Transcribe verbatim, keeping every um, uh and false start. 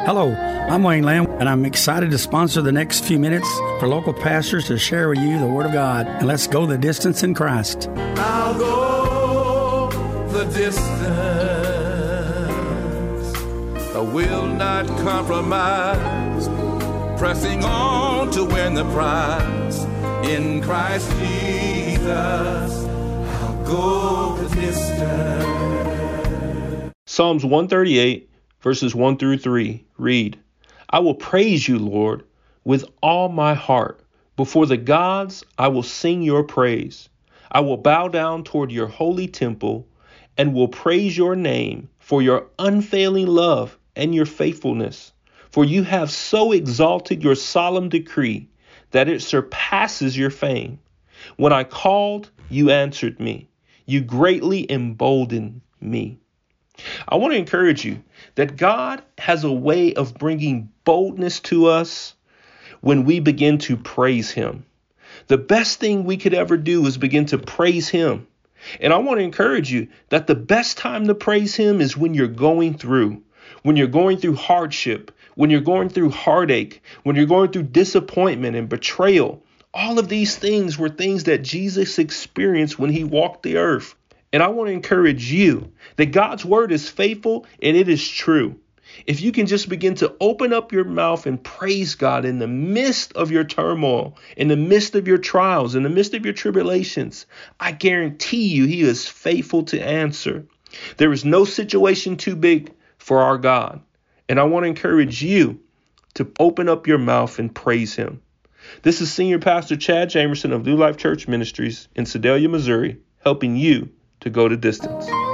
Hello, I'm Wayne Lamb, and I'm excited to sponsor the next few minutes for local pastors to share with you the Word of God. And let's go the distance in Christ. I'll go the distance. I will not compromise. Pressing on to win the prize. In Christ Jesus, I'll go the distance. Psalms one thirty-eight. Verses one through three read, I will praise you, Lord, with all my heart. Before the gods, I will sing your praise. I will bow down toward your holy temple and will praise your name for your unfailing love and your faithfulness. For you have so exalted your solemn decree that it surpasses your fame. When I called, you answered me. You greatly emboldened me. I want to encourage you that God has a way of bringing boldness to us when we begin to praise him. The best thing we could ever do is begin to praise him. And I want to encourage you that the best time to praise him is when you're going through, when you're going through hardship, when you're going through heartache, when you're going through disappointment and betrayal. All of these things were things that Jesus experienced when he walked the earth. And I want to encourage you that God's word is faithful and it is true. If you can just begin to open up your mouth and praise God in the midst of your turmoil, in the midst of your trials, in the midst of your tribulations, I guarantee you he is faithful to answer. There is no situation too big for our God. And I want to encourage you to open up your mouth and praise him. This is Senior Pastor Chad Jamerson of New Life Church Ministries in Sedalia, Missouri, helping you to go the distance.